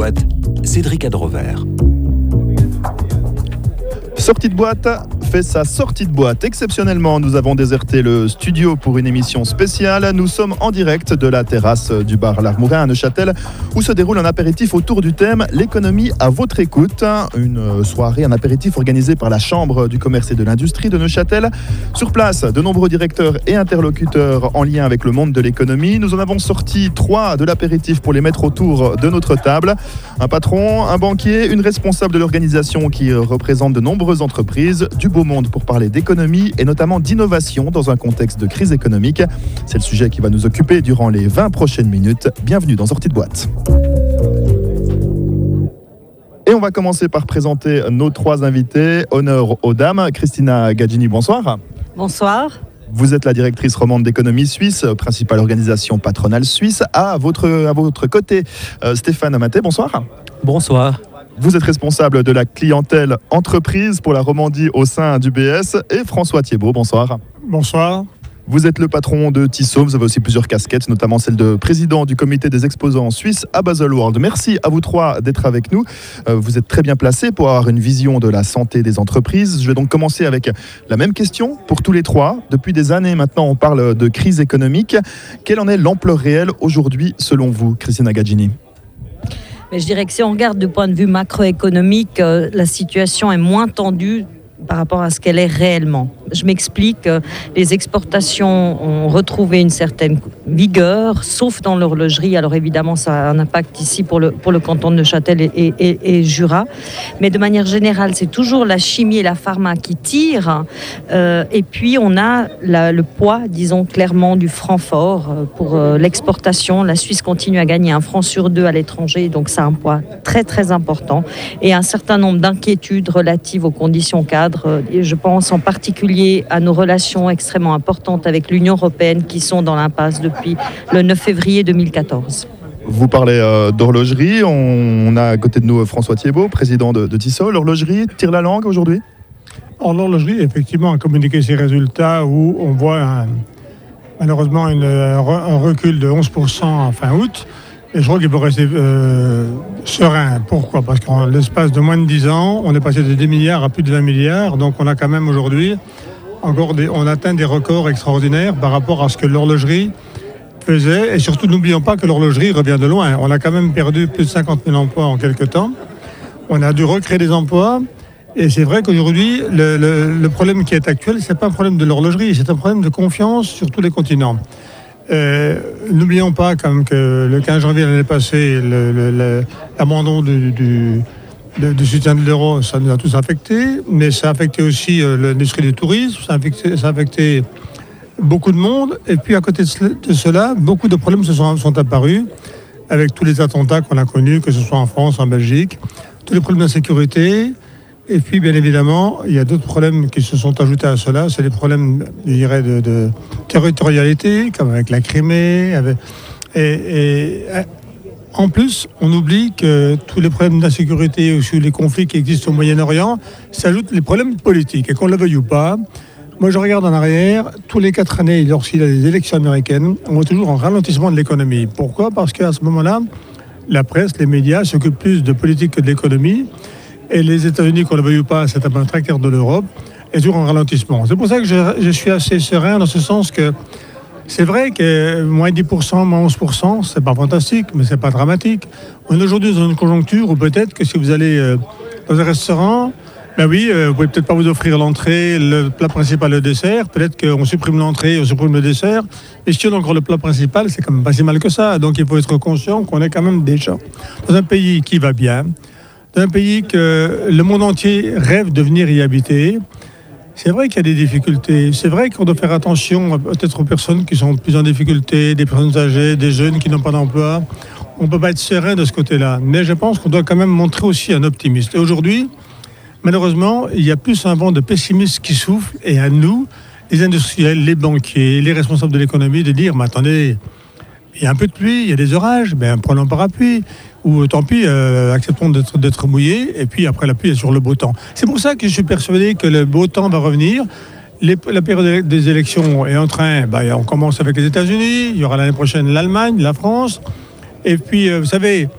boîte, Cédric Adrover. Sortie de boîte fait sa sortie de boîte. Exceptionnellement, nous avons déserté le studio pour une émission spéciale. Nous sommes en direct de la terrasse du bar L'Armourin à Neuchâtel, où se déroule un apéritif autour du thème « L'économie à votre écoute ». Une soirée, un apéritif organisé par la Chambre du commerce et de l'industrie de Neuchâtel. Sur place, de nombreux directeurs et interlocuteurs en lien avec le monde de l'économie. Nous en avons sorti 3 de l'apéritif pour les mettre autour de notre table. Un patron, un banquier, une responsable de l'organisation qui représente de nombreuses entreprises, du beau monde pour parler d'économie et notamment d'innovation dans un contexte de crise économique. C'est le sujet qui va nous occuper durant les 20 prochaines minutes. Bienvenue dans Sortie de boîte. Et on va commencer par présenter nos 3 invités. Honneur aux dames. Christina Gaggini, bonsoir. Bonsoir. Vous êtes la directrice romande d'économie suisse, principale organisation patronale suisse. À votre côté, Stéphane Amaté, bonsoir. Bonsoir. Vous êtes responsable de la clientèle entreprise pour la Romandie au sein du BS. Et François Thiebaud, bonsoir. Bonsoir. Vous êtes le patron de Tissot, vous avez aussi plusieurs casquettes, notamment celle de président du comité des exposants suisses à Baselworld. Merci à vous 3 d'être avec nous. Vous êtes très bien placés pour avoir une vision de la santé des entreprises. Je vais donc commencer avec la même question pour tous les 3. Depuis des années maintenant, on parle de crise économique. Quelle en est l'ampleur réelle aujourd'hui selon vous, Christina Gaggini ? Mais je dirais que si on regarde du point de vue macroéconomique, la situation est moins tendue par rapport à ce qu'elle est réellement. Je m'explique, les exportations ont retrouvé une certaine vigueur, sauf dans l'horlogerie. Alors évidemment, ça a un impact ici pour le canton de Neuchâtel et Jura. Mais de manière générale, c'est toujours la chimie et la pharma qui tirent. Et puis, on a le poids, disons clairement, du franc fort pour l'exportation. La Suisse continue à gagner 1 franc sur 2 à l'étranger, donc ça a un poids très, très important. Et un certain nombre d'inquiétudes relatives aux conditions cadres. Et je pense en particulier à nos relations extrêmement importantes avec l'Union européenne qui sont dans l'impasse depuis le 9 février 2014. Vous parlez d'horlogerie. On a à côté de nous François Thiebaud, président de Tissot. L'horlogerie tire la langue aujourd'hui ? L'horlogerie, effectivement, a communiqué ses résultats où on voit malheureusement un recul de 11% en fin août. Et je crois qu'il faut rester serein. Pourquoi ? Parce qu'en l'espace de moins de 10 ans, on est passé de 10 milliards à plus de 20 milliards. Donc on a quand même aujourd'hui on atteint des records extraordinaires par rapport à ce que l'horlogerie faisait. Et surtout, n'oublions pas que l'horlogerie revient de loin. On a quand même perdu plus de 50 000 emplois en quelques temps. On a dû recréer des emplois. Et c'est vrai qu'aujourd'hui, le problème qui est actuel, ce n'est pas un problème de l'horlogerie, c'est un problème de confiance sur tous les continents. N'oublions pas quand même que le 15 janvier l'année passée, l'abandon du soutien de l'euro, ça nous a tous affectés, mais ça a affecté aussi l'industrie du tourisme, ça a affecté beaucoup de monde, et puis à côté de cela, beaucoup de problèmes sont apparus, avec tous les attentats qu'on a connus, que ce soit en France, en Belgique, tous les problèmes d'insécurité, et puis bien évidemment, il y a d'autres problèmes qui se sont ajoutés à cela, c'est les problèmes, je dirais, de territorialité, comme avec la Crimée, en plus, on oublie que tous les problèmes d'insécurité ou les conflits qui existent au Moyen-Orient s'ajoutent les problèmes politiques. Et qu'on le veuille ou pas, moi je regarde en arrière, tous les 4 années, lorsqu'il y a des élections américaines, on voit toujours un ralentissement de l'économie. Pourquoi ? Parce qu'à ce moment-là, la presse, les médias s'occupent plus de politique que de l'économie. Et les États-Unis, qu'on le veuille ou pas, c'est un tracteur de l'Europe, est toujours en ralentissement. C'est pour ça que je suis assez serein dans ce sens que c'est vrai que moins 10%, moins 11%, c'est pas fantastique, mais c'est pas dramatique. On est aujourd'hui dans une conjoncture où peut-être que si vous allez dans un restaurant, ben oui, vous pouvez peut-être pas vous offrir l'entrée, le plat principal, le dessert. Peut-être qu'on supprime l'entrée, on supprime le dessert. Et si on a encore le plat principal, c'est quand même pas si mal que ça. Donc il faut être conscient qu'on est quand même déjà dans un pays qui va bien, dans un pays que le monde entier rêve de venir y habiter. C'est vrai qu'il y a des difficultés. C'est vrai qu'on doit faire attention peut-être aux personnes qui sont plus en difficulté, des personnes âgées, des jeunes qui n'ont pas d'emploi. On ne peut pas être serein de ce côté-là. Mais je pense qu'on doit quand même montrer aussi un optimisme. Et aujourd'hui, malheureusement, il y a plus un vent de pessimisme qui souffle. Et à nous, les industriels, les banquiers, les responsables de l'économie, de dire, mais attendez, il y a un peu de pluie, il y a des orages, ben prenons un parapluie. Ou tant pis, acceptons d'être mouillés, et puis après la pluie est sur le beau temps. C'est pour ça que je suis persuadé que le beau temps va revenir. La période des élections est en train, on commence avec les États-Unis, il y aura l'année prochaine l'Allemagne, la France, et puis vous savez,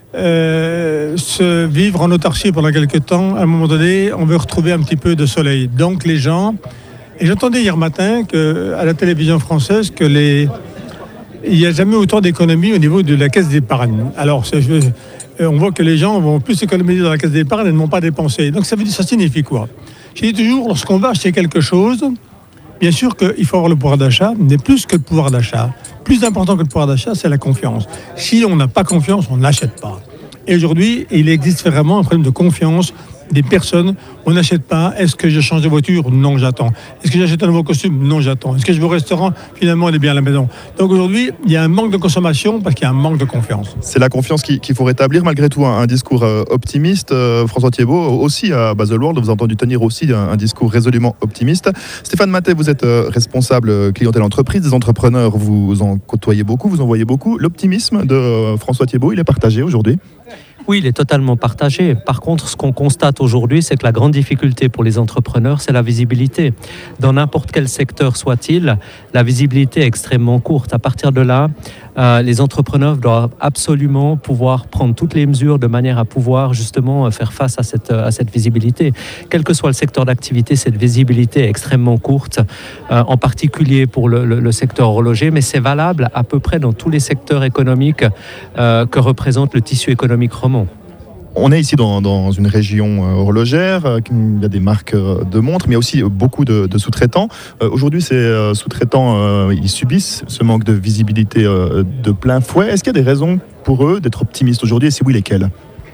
se vivre en autarcie pendant quelques temps. À un moment donné, on veut retrouver un petit peu de soleil. Donc les gens... Et j'entendais hier matin à la télévision française il n'y a jamais autant d'économies au niveau de la caisse d'épargne. Alors, on voit que les gens vont plus économiser dans la caisse d'épargne et ne vont pas dépenser. Donc ça signifie quoi? Je dis toujours, lorsqu'on va acheter quelque chose, bien sûr qu'il faut avoir le pouvoir d'achat, mais plus que le pouvoir d'achat. Plus important que le pouvoir d'achat, c'est la confiance. Si on n'a pas confiance, on n'achète pas. Et aujourd'hui, il existe vraiment un problème de confiance des personnes. On n'achète pas. Est-ce que je change de voiture? Non, j'attends. Est-ce que j'achète un nouveau costume? Non, j'attends. Est-ce que je vais au restaurant? Finalement, elle est bien à la maison. Donc aujourd'hui, il y a un manque de consommation parce qu'il y a un manque de confiance. C'est la confiance qu'il faut rétablir, malgré tout, un discours optimiste. François Thiébaut, aussi à Baselworld, vous avez entendu tenir aussi un discours résolument optimiste. Stéphane Matet, vous êtes responsable clientèle entreprise, des entrepreneurs, vous en côtoyez beaucoup, vous en voyez beaucoup. L'optimisme de François Thiébaut, il est partagé aujourd'hui? Oui, il est totalement partagé. Par contre, ce qu'on constate aujourd'hui, c'est que la grande difficulté pour les entrepreneurs, c'est la visibilité. Dans n'importe quel secteur soit-il, la visibilité est extrêmement courte. À partir de là, les entrepreneurs doivent absolument pouvoir prendre toutes les mesures de manière à pouvoir justement faire face à cette visibilité. Quel que soit le secteur d'activité, cette visibilité est extrêmement courte, en particulier pour le secteur horloger, mais c'est valable à peu près dans tous les secteurs économiques que représente le tissu économique roman. On est ici dans une région horlogère, il y a des marques de montres, mais il y a aussi beaucoup de sous-traitants. Aujourd'hui, ces sous-traitants, ils subissent ce manque de visibilité de plein fouet. Est-ce qu'il y a des raisons pour eux d'être optimistes aujourd'hui, et si oui, lesquelles ?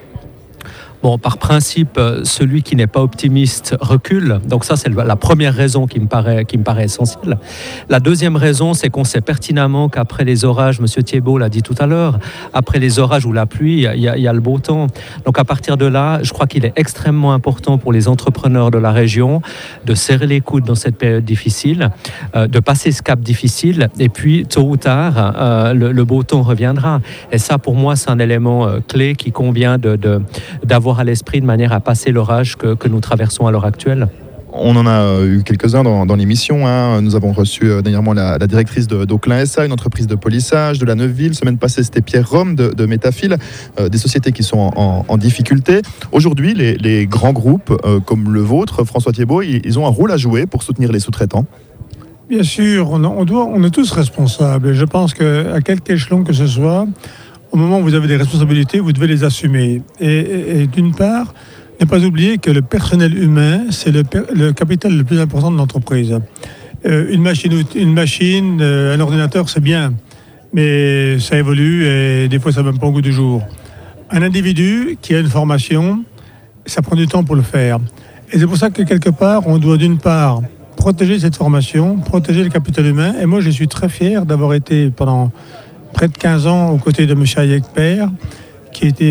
Bon, par principe, celui qui n'est pas optimiste recule. Donc ça, c'est la première raison qui me paraît essentielle. La deuxième raison, c'est qu'on sait pertinemment qu'après les orages, M. Thiébaut l'a dit tout à l'heure, après les orages ou la pluie, il y a le beau temps. Donc à partir de là, je crois qu'il est extrêmement important pour les entrepreneurs de la région de serrer les coudes dans cette période difficile, de passer ce cap difficile, et puis tôt ou tard, le beau temps reviendra. Et ça, pour moi, c'est un élément clé qui convient d'avoir à l'esprit de manière à passer l'orage que nous traversons à l'heure actuelle. On en a eu quelques-uns dans l'émission. Nous avons reçu dernièrement la directrice d'Auclin SA, une entreprise de polissage de la Neuville. Semaine passée, c'était Pierre Rome de Métafil, des sociétés qui sont en difficulté. Aujourd'hui, les grands groupes comme le vôtre, François Thiébaut, ils ont un rôle à jouer pour soutenir les sous-traitants. Bien sûr, on est tous responsables. Je pense qu'à quelque échelon que ce soit, au moment où vous avez des responsabilités, vous devez les assumer. Et d'une part, ne pas oublier que le personnel humain, c'est le capital le plus important de l'entreprise. Une machine, un ordinateur, c'est bien, mais ça évolue et des fois, ça ne va même pas au goût du jour. Un individu qui a une formation, ça prend du temps pour le faire. Et c'est pour ça que quelque part, on doit d'une part protéger cette formation, protéger le capital humain. Et moi, je suis très fier d'avoir été pendant près de 15 ans aux côtés de M. Hayek-Père, qui était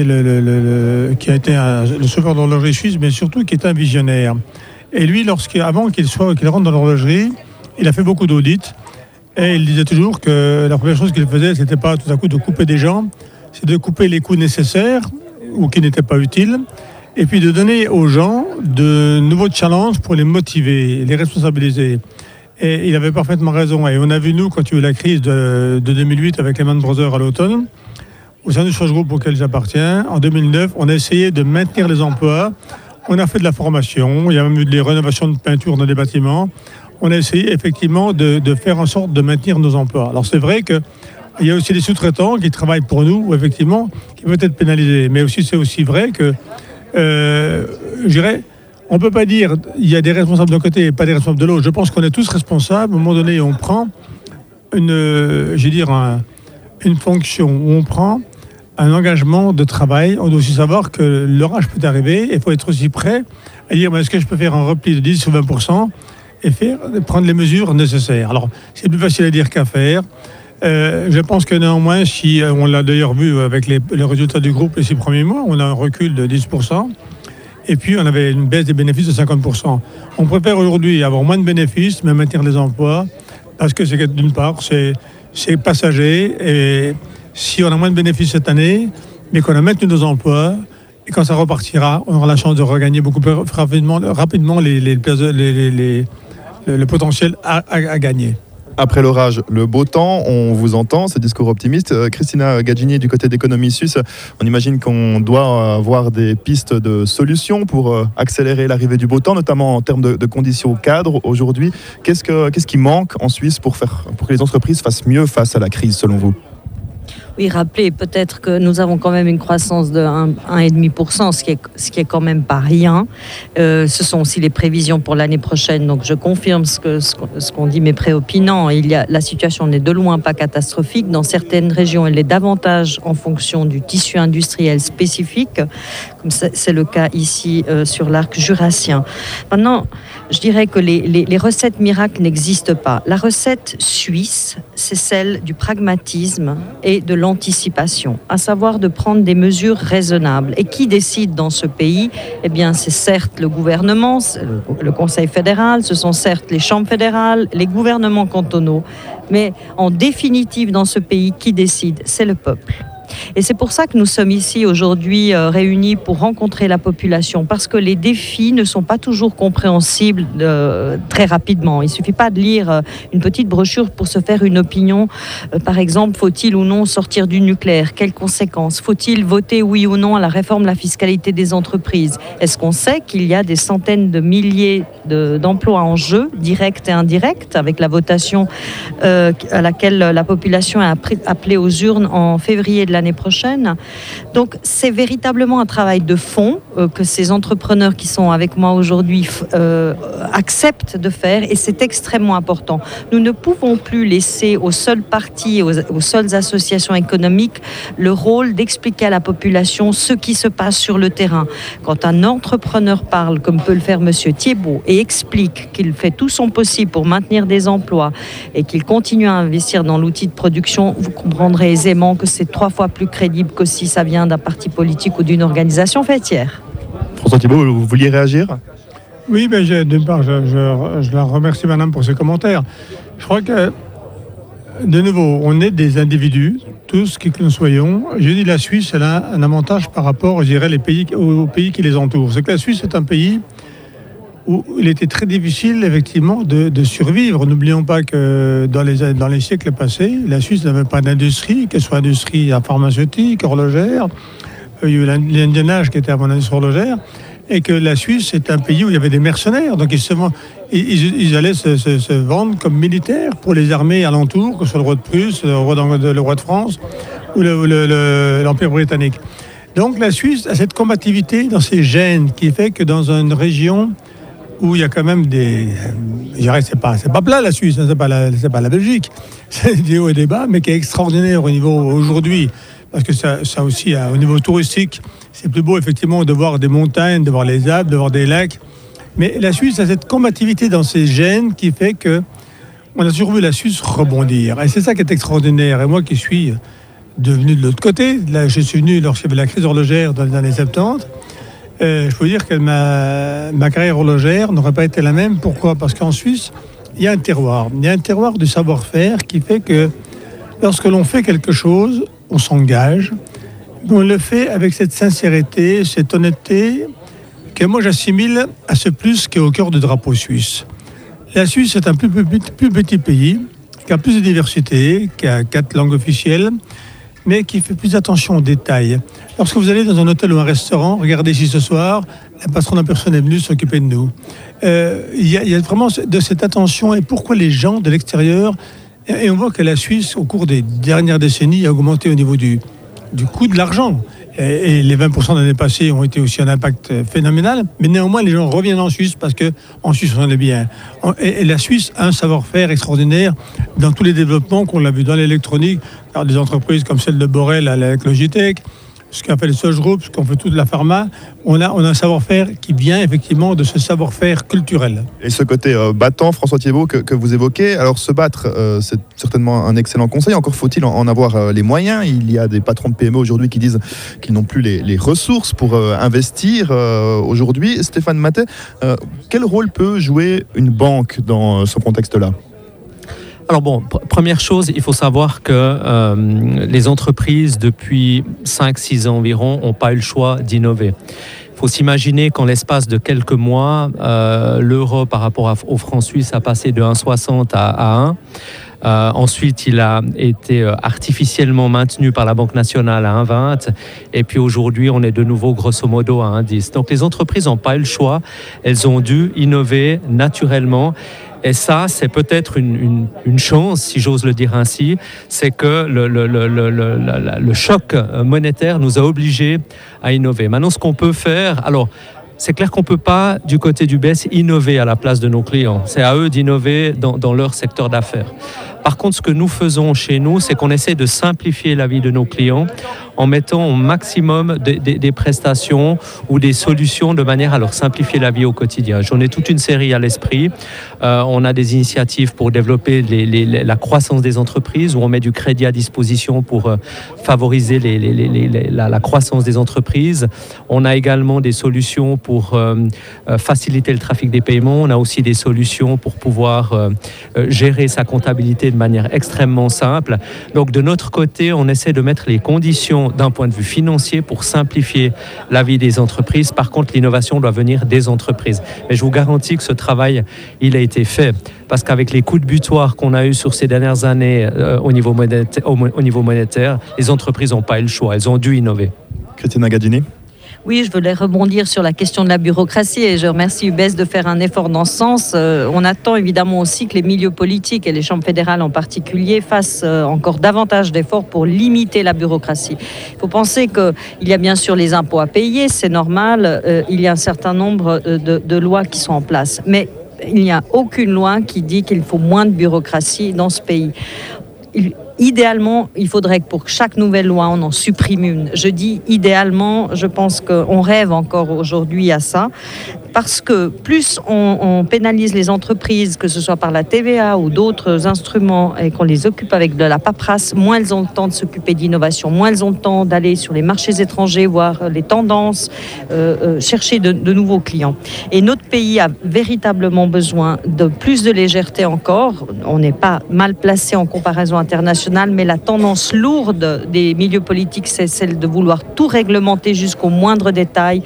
le sauveur de l'horlogerie suisse, mais surtout qui était un visionnaire. Et lui, avant qu'il rentre dans l'horlogerie, il a fait beaucoup d'audits. Et il disait toujours que la première chose qu'il faisait, c'était pas tout à coup de couper des gens, c'est de couper les coûts nécessaires ou qui n'étaient pas utiles, et puis de donner aux gens de nouveaux challenges pour les motiver, les responsabiliser. Et il avait parfaitement raison. Et on a vu, nous, quand il y a eu la crise de 2008 avec Lehman Brothers à l'automne, au sein du Source Group auquel j'appartiens, en 2009, on a essayé de maintenir les emplois. On a fait de la formation, il y a même eu des rénovations de peinture dans des bâtiments. On a essayé effectivement de faire en sorte de maintenir nos emplois. Alors c'est vrai qu'il y a aussi des sous-traitants qui travaillent pour nous, effectivement, qui peuvent être pénalisés. Mais aussi, c'est aussi vrai que, je dirais, on ne peut pas dire qu'il y a des responsables d'un côté et pas des responsables de l'autre. Je pense qu'on est tous responsables. À un moment donné, on prend une fonction, où on prend un engagement de travail. On doit aussi savoir que l'orage peut arriver. Il faut être aussi prêt à dire est-ce que je peux faire un repli de 10 ou 20% et prendre les mesures nécessaires. Alors, c'est plus facile à dire qu'à faire. Je pense que néanmoins, si on l'a d'ailleurs vu avec les résultats du groupe les 6 premiers mois, on a un recul de 10%. Et puis, on avait une baisse des bénéfices de 50%. On préfère aujourd'hui avoir moins de bénéfices, mais maintenir les emplois, parce que c'est d'une part, c'est passager. Et si on a moins de bénéfices cette année, mais qu'on a maintenu nos emplois, et quand ça repartira, on aura la chance de regagner beaucoup plus rapidement le potentiel à gagner. Après l'orage, le beau temps, on vous entend, ce discours optimiste. Christina Gaggini, du côté d'économie suisse, on imagine qu'on doit avoir des pistes de solutions pour accélérer l'arrivée du beau temps, notamment en termes de conditions cadres aujourd'hui. Qu'est-ce qui manque en Suisse pour que les entreprises fassent mieux face à la crise, selon vous ? Oui, rappelez peut-être que nous avons quand même une croissance de 1,5%, ce qui est quand même pas rien. Ce sont aussi les prévisions pour l'année prochaine, donc je confirme ce qu'ont dit mes préopinants. La situation n'est de loin pas catastrophique. Dans certaines régions, elle est davantage en fonction du tissu industriel spécifique, comme c'est le cas ici sur l'arc jurassien. Maintenant, je dirais que les recettes miracles n'existent pas. La recette suisse, c'est celle du pragmatisme et de l'anticipation, à savoir de prendre des mesures raisonnables. Et qui décide dans ce pays ? Eh bien, c'est certes le gouvernement, le Conseil fédéral, ce sont certes les chambres fédérales, les gouvernements cantonaux, mais en définitive, dans ce pays, qui décide ? C'est le peuple. Et c'est pour ça que nous sommes ici aujourd'hui réunis pour rencontrer la population, parce que les défis ne sont pas toujours compréhensibles très rapidement. Il ne suffit pas de lire une petite brochure pour se faire une opinion. Par exemple, faut-il ou non sortir du nucléaire ? Quelles conséquences ? Faut-il voter oui ou non à la réforme de la fiscalité des entreprises ? Est-ce qu'on sait qu'il y a des centaines de milliers d'emplois en jeu, directs et indirects, avec la votation à laquelle la population est appelée aux urnes en février de l'année prochaine. Donc c'est véritablement un travail de fond que ces entrepreneurs qui sont avec moi aujourd'hui acceptent de faire, et c'est extrêmement important. Nous ne pouvons plus laisser aux seuls partis, aux seules associations économiques le rôle d'expliquer à la population ce qui se passe sur le terrain. Quand un entrepreneur parle, comme peut le faire Monsieur Thiebaud, et explique qu'il fait tout son possible pour maintenir des emplois et qu'il continue à investir dans l'outil de production, vous comprendrez aisément que c'est 3 fois plus crédible que si ça vient d'un parti politique ou d'une organisation fêtière. François Thiebaud, vous vouliez réagir ? Oui, mais d'une part, je la remercie madame pour ses commentaires. Je crois que, de nouveau, on est des individus, tous qui que nous soyons. Je dis la Suisse, elle a un avantage par rapport, je dirais, aux pays qui les entourent. C'est que la Suisse est un pays où il était très difficile, effectivement, de survivre. N'oublions pas que dans les siècles passés, la Suisse n'avait pas d'industrie, qu'elle soit industrie pharmaceutique, horlogère. Il y a eu l'indiennage qui était avant l'industrie horlogère, et que la Suisse est un pays où il y avait des mercenaires. Donc ils allaient se vendre comme militaires pour les armées alentours, que ce soit le roi de Prusse, le roi de France ou l'Empire britannique. Donc la Suisse a cette combativité dans ses gènes qui fait que dans une région où il y a quand même je dirais, c'est pas plat la Suisse, c'est pas la Belgique, c'est des hauts et des bas, mais qui est extraordinaire au niveau aujourd'hui, parce que ça aussi, au niveau touristique, c'est plus beau effectivement de voir des montagnes, de voir les Alpes, de voir des lacs, mais la Suisse a cette combativité dans ses gènes qui fait que on a toujours vu la Suisse rebondir, et c'est ça qui est extraordinaire. Et moi qui suis devenu de l'autre côté, là je suis venu lorsqu'il y avait la crise horlogère dans les années 70. Je peux dire que ma carrière horlogère n'aurait pas été la même. Pourquoi ? Parce qu'en Suisse, il y a un terroir. Il y a un terroir du savoir-faire qui fait que lorsque l'on fait quelque chose, on s'engage. On le fait avec cette sincérité, cette honnêteté que moi j'assimile à ce plus qui est au cœur du drapeau suisse. La Suisse est un plus petit pays, qui a plus de diversité, qui a 4 langues officielles, mais qui fait plus attention aux détails. Lorsque vous allez dans un hôtel ou un restaurant, regardez ici ce soir, la patronne en personne est venue s'occuper de nous. Il y a vraiment de cette attention, et pourquoi les gens de l'extérieur, et on voit que la Suisse, au cours des dernières décennies, a augmenté au niveau du coût de l'argent. Et les 20% de l'année passée ont été aussi un impact phénoménal, mais néanmoins les gens reviennent en Suisse parce qu'en Suisse on est bien. Et la Suisse a un savoir-faire extraordinaire dans tous les développements qu'on l'a vu dans l'électronique, par des entreprises comme celle de Borel avec Logitech, ce qu'on fait le Soch Group, ce qu'on fait toute la pharma. On a un savoir-faire qui vient effectivement de ce savoir-faire culturel. Et ce côté battant, François Thiebaud, que vous évoquez, alors se battre, c'est certainement un excellent conseil. Encore faut-il en avoir les moyens. Il y a des patrons de PME aujourd'hui qui disent qu'ils n'ont plus les ressources pour investir aujourd'hui. Stéphane Matet, quel rôle peut jouer une banque dans ce contexte-là ? Alors bon, première chose, il faut savoir que les entreprises, depuis 5-6 ans environ, n'ont pas eu le choix d'innover. Il faut s'imaginer qu'en l'espace de quelques mois, l'euro par rapport au franc suisse a passé de 1,60 à 1. Ensuite, il a été artificiellement maintenu par la Banque nationale à 1,20. Et puis aujourd'hui, on est de nouveau grosso modo à 1,10. Donc les entreprises n'ont pas eu le choix. Elles ont dû innover naturellement. Et ça, c'est peut-être une chance, si j'ose le dire ainsi, c'est que le choc monétaire nous a obligés à innover. Maintenant, ce qu'on peut faire... Alors, c'est clair qu'on ne peut pas, du côté du BES, innover à la place de nos clients. C'est à eux d'innover dans leur secteur d'affaires. Par contre, ce que nous faisons chez nous, c'est qu'on essaie de simplifier la vie de nos clients en mettant au maximum des prestations ou des solutions de manière à leur simplifier la vie au quotidien. J'en ai toute une série à l'esprit. On a des initiatives pour développer la croissance des entreprises, où on met du crédit à disposition pour favoriser la croissance des entreprises. On a également des solutions pour faciliter le trafic des paiements. On a aussi des solutions pour pouvoir gérer sa comptabilité de manière extrêmement simple. Donc de notre côté, on essaie de mettre les conditions d'un point de vue financier pour simplifier la vie des entreprises. Par contre, l'innovation doit venir des entreprises. Mais je vous garantis que ce travail, il a été fait. Parce qu'avec les coups de butoir qu'on a eus sur ces dernières années au niveau monétaire, les entreprises n'ont pas eu le choix. Elles ont dû innover. Cristina Gaggini. Oui, je voulais rebondir sur la question de la bureaucratie et je remercie UBS de faire un effort dans ce sens. On attend évidemment aussi que les milieux politiques et les chambres fédérales en particulier fassent encore davantage d'efforts pour limiter la bureaucratie. Il faut penser qu'il y a bien sûr les impôts à payer, c'est normal, il y a un certain nombre de lois qui sont en place. Mais il n'y a aucune loi qui dit qu'il faut moins de bureaucratie dans ce pays. Idéalement, il faudrait que pour chaque nouvelle loi, on en supprime une. Je dis idéalement, je pense qu'on rêve encore aujourd'hui à ça. Parce que plus on pénalise les entreprises, que ce soit par la TVA ou d'autres instruments, et qu'on les occupe avec de la paperasse, moins elles ont le temps de s'occuper d'innovation, moins elles ont le temps d'aller sur les marchés étrangers, voir les tendances, chercher de nouveaux clients. Et notre pays a véritablement besoin de plus de légèreté encore. On n'est pas mal placé en comparaison internationale, mais la tendance lourde des milieux politiques, c'est celle de vouloir tout réglementer jusqu'au moindre détail,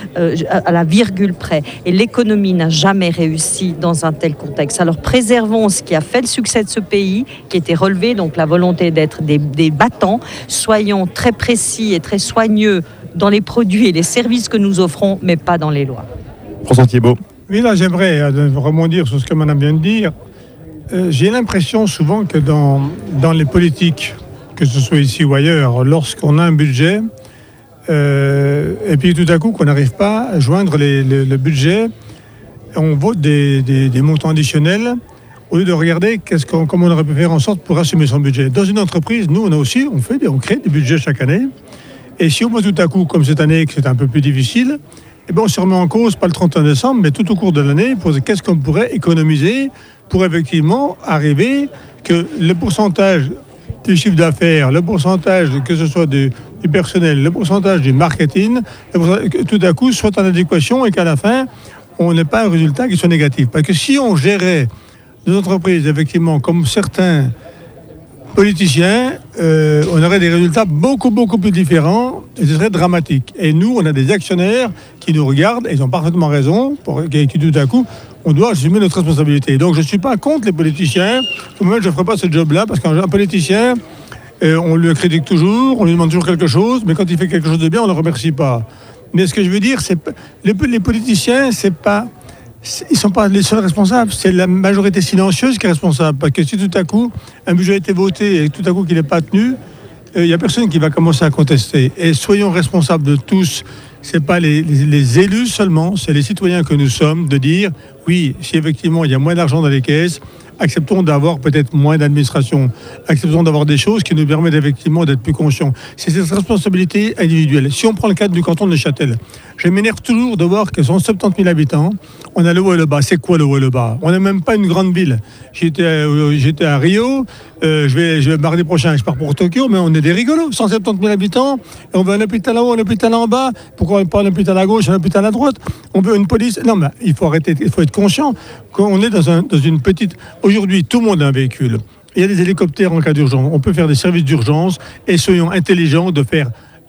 à la virgule près. Et l'économie n'a jamais réussi dans un tel contexte. Alors préservons ce qui a fait le succès de ce pays, qui était relevé, donc la volonté d'être des battants. Soyons très précis et très soigneux dans les produits et les services que nous offrons, mais pas dans les lois. François Thiébaut. Oui, là, j'aimerais rebondir sur ce que Madame vient de dire. J'ai l'impression souvent que dans les politiques, que ce soit ici ou ailleurs, lorsqu'on a un budget, et puis tout à coup qu'on n'arrive pas à joindre le budget, on vote des montants additionnels au lieu de regarder comment on aurait pu faire en sorte pour assumer son budget. Dans une entreprise, nous on crée des budgets chaque année, et si on voit tout à coup, comme cette année, que c'est un peu plus difficile, eh ben on se remet en cause, pas le 31 décembre, mais tout au cours de l'année, pour qu'est-ce qu'on pourrait économiser pour effectivement arriver que le pourcentage du chiffre d'affaires, le pourcentage, que ce soit du personnel, le pourcentage du marketing, tout à coup soit en adéquation et qu'à la fin, on n'ait pas un résultat qui soit négatif. Parce que si on gérait nos entreprises, effectivement, comme certains politiciens, on aurait des résultats beaucoup plus différents et ce serait dramatique. Et nous, on a des actionnaires qui nous regardent et ils ont parfaitement raison, qui tout à coup, on doit assumer notre responsabilité. Donc je ne suis pas contre les politiciens. Moi-même, je ne ferai pas ce job-là parce qu'un politicien, on le critique toujours, on lui demande toujours quelque chose, mais quand il fait quelque chose de bien, on ne le remercie pas. Mais ce que je veux dire, c'est les politiciens, ils ne sont pas les seuls responsables, c'est la majorité silencieuse qui est responsable. Parce que si tout à coup, un budget a été voté et tout à coup qu'il n'est pas tenu, il n'y a personne qui va commencer à contester. Et soyons responsables de tous. Ce n'est pas les élus seulement, c'est les citoyens que nous sommes, de dire, oui, si effectivement il y a moins d'argent dans les caisses, acceptons d'avoir peut-être moins d'administration, acceptons d'avoir des choses qui nous permettent effectivement d'être plus conscients. C'est cette responsabilité individuelle. Si on prend le cadre du canton de Neuchâtel, je m'énerve toujours de voir que 170 000 habitants, on a le haut et le bas. C'est quoi le haut et le bas? On n'est même pas une grande ville. J'étais à Rio, je vais mardi prochain, je pars pour Tokyo, mais on est des rigolos. 170 000 habitants, et on veut un hôpital en haut, un hôpital en bas. Pourquoi pas un hôpital à gauche, un hôpital à droite? On veut une police. Non, mais il faut arrêter, il faut être conscient qu'on est dans une petite... Aujourd'hui, tout le monde a un véhicule. Il y a des hélicoptères en cas d'urgence. On peut faire des services d'urgence et soyons intelligents de faire...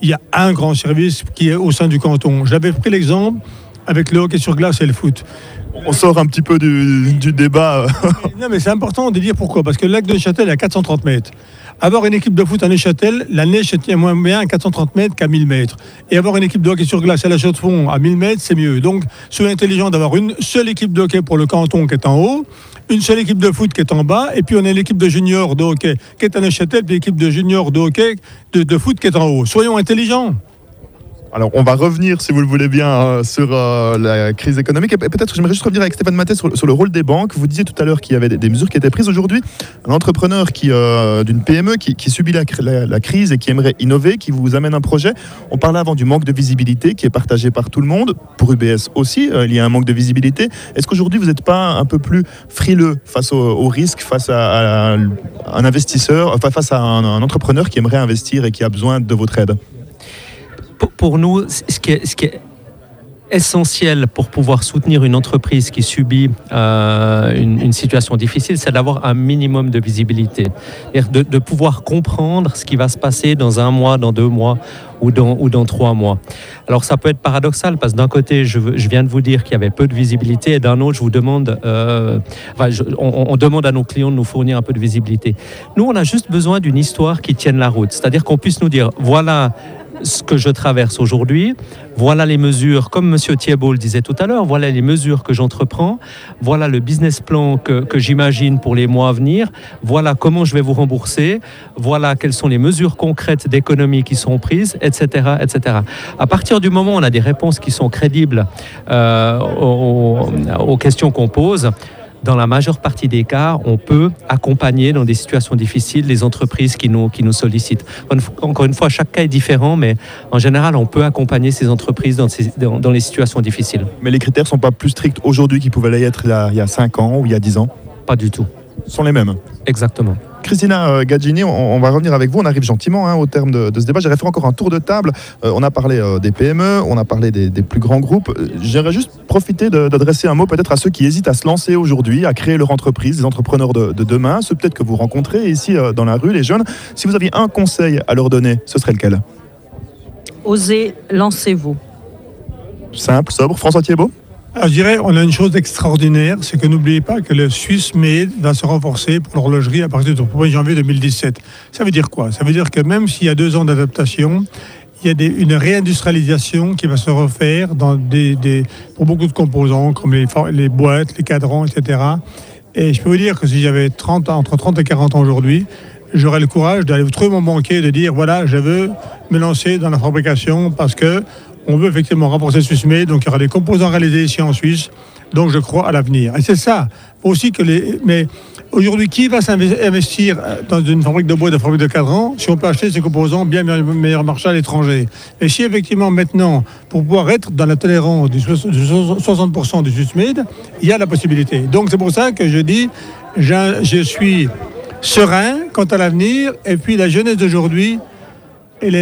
il y a un grand service qui est au sein du canton. J'avais pris l'exemple avec le hockey sur glace et le foot. On sort un petit peu du débat. Non, mais c'est important de dire pourquoi. Parce que le lac de Neuchâtel est à 430 mètres. Avoir une équipe de foot à Neuchâtel, la neige se tient moins bien à 430 mètres qu'à 1000 mètres. Et avoir une équipe de hockey sur glace à la Chaux-de-Fonds à 1000 mètres, c'est mieux. Donc, soyez intelligent d'avoir une seule équipe de hockey pour le canton qui est en haut, une seule équipe de foot qui est en bas, et puis on a l'équipe de juniors de hockey qui est à Neuchâtel, puis l'équipe de juniors de hockey de foot qui est en haut. Soyons intelligents. Alors, on va revenir, si vous le voulez bien, sur la crise économique. Et peut-être, j'aimerais juste revenir avec Stéphane Mathès sur le rôle des banques. Vous disiez tout à l'heure qu'il y avait des mesures qui étaient prises aujourd'hui. Un entrepreneur d'une PME qui subit la crise et qui aimerait innover, qui vous amène un projet. On parlait avant du manque de visibilité qui est partagé par tout le monde. Pour UBS aussi, il y a un manque de visibilité. Est-ce qu'aujourd'hui, vous n'êtes pas un peu plus frileux face au risque, face à un investisseur, face à un entrepreneur qui aimerait investir et qui a besoin de votre aide ? Pour nous, ce qui est essentiel pour pouvoir soutenir une entreprise qui subit une situation difficile, c'est d'avoir un minimum de visibilité. De pouvoir comprendre ce qui va se passer dans 1 mois, dans 2 mois ou dans 3 mois. Alors ça peut être paradoxal parce que d'un côté, je viens de vous dire qu'il y avait peu de visibilité et d'un autre, je vous demande, on demande à nos clients de nous fournir un peu de visibilité. Nous, on a juste besoin d'une histoire qui tienne la route. C'est-à-dire qu'on puisse nous dire, voilà ce que je traverse aujourd'hui, voilà les mesures, comme M. Thiebaud le disait tout à l'heure, voilà les mesures que j'entreprends, voilà le business plan que j'imagine pour les mois à venir, voilà comment je vais vous rembourser, voilà quelles sont les mesures concrètes d'économie qui sont prises, etc., etc. À partir du moment où on a des réponses qui sont crédibles aux questions qu'on pose, dans la majeure partie des cas, on peut accompagner dans des situations difficiles les entreprises qui nous sollicitent. Encore une fois, chaque cas est différent, mais en général, on peut accompagner ces entreprises dans les situations difficiles. Mais les critères ne sont pas plus stricts aujourd'hui qu'ils pouvaient l'être il y a 5 ans ou il y a 10 ans ? Pas du tout. Ce sont les mêmes. Exactement. Christina Gaggini, on va revenir avec vous. On arrive gentiment au terme de ce débat. J'aimerais faire encore un tour de table. On a parlé des PME, on a parlé des plus grands groupes. J'aimerais juste profiter d'adresser un mot peut-être à ceux qui hésitent à se lancer aujourd'hui, à créer leur entreprise, les entrepreneurs de demain, ceux peut-être que vous rencontrez ici dans la rue, les jeunes. Si vous aviez un conseil à leur donner, ce serait lequel ? Osez, lancez-vous. Simple, sobre. François Thiebaud ? Alors, je dirais, on a une chose extraordinaire, c'est que n'oubliez pas que le Swiss Made va se renforcer pour l'horlogerie à partir du 1er janvier 2017. Ça veut dire quoi ? Ça veut dire que même s'il y a 2 ans d'adaptation, il y a une réindustrialisation qui va se refaire pour beaucoup de composants, comme les boîtes, les cadrans, etc. Et je peux vous dire que si j'avais entre 30 et 40 ans aujourd'hui, j'aurais le courage d'aller trouver mon banquier et de dire, voilà, je veux me lancer dans la fabrication parce que on veut effectivement renforcer le Swiss Made, donc il y aura des composants réalisés ici en Suisse, donc je crois à l'avenir. Et c'est ça, aussi que mais aujourd'hui, qui va s'investir dans une fabrique de bois, de fabrique de cadrans, si on peut acheter ces composants bien meilleur marché à l'étranger. Et si effectivement maintenant, pour pouvoir être dans la tolérance du 60% du Swiss Made, il y a la possibilité. Donc c'est pour ça que je dis, je suis serein quant à l'avenir, et puis la jeunesse d'aujourd'hui, elle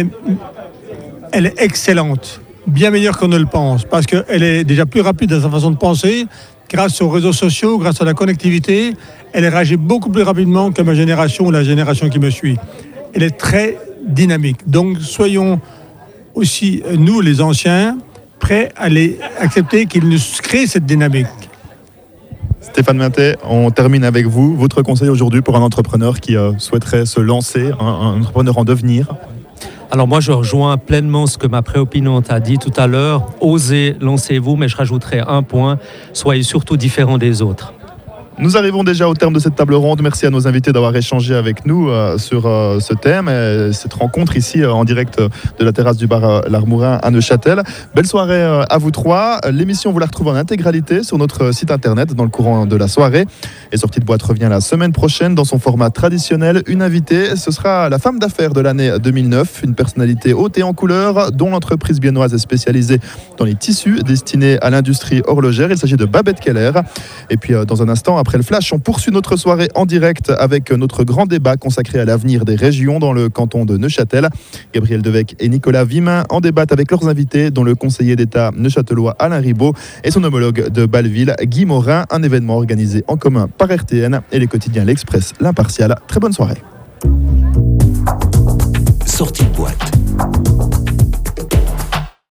est excellente. Bien meilleure qu'on ne le pense, parce qu'elle est déjà plus rapide dans sa façon de penser, grâce aux réseaux sociaux, grâce à la connectivité, elle réagit beaucoup plus rapidement que ma génération ou la génération qui me suit. Elle est très dynamique. Donc soyons aussi, nous les anciens, prêts à accepter qu'ils nous créent cette dynamique. Stéphane Mathès, on termine avec vous. Votre conseil aujourd'hui pour un entrepreneur qui souhaiterait se lancer, un entrepreneur en devenir ? Alors moi, je rejoins pleinement ce que ma préopinante a dit tout à l'heure. Osez, lancez-vous, mais je rajouterai un point, soyez surtout différents des autres. Nous arrivons déjà au terme de cette table ronde. Merci à nos invités d'avoir échangé avec nous sur ce thème, cette rencontre ici en direct de la terrasse du bar L'Armourin à Neuchâtel. Belle soirée à vous trois. L'émission, vous la retrouvez en intégralité sur notre site internet dans le courant de la soirée. Et Sortie de boîte revient la semaine prochaine dans son format traditionnel. Une invitée, ce sera la femme d'affaires de l'année 2009, une personnalité haute et en couleur dont l'entreprise biennoise est spécialisée dans les tissus destinés à l'industrie horlogère. Il s'agit de Babette Keller. Et puis dans un instant, après le flash, on poursuit notre soirée en direct avec notre grand débat consacré à l'avenir des régions dans le canton de Neuchâtel. Gabriel Devec et Nicolas Vimin en débattent avec leurs invités, dont le conseiller d'État neuchâtelois Alain Ribaud et son homologue de Bâle-Ville, Guy Morin, un événement organisé en commun par RTN et les quotidiens L'Express, L'Impartial. Très bonne soirée. Sortie de boîte.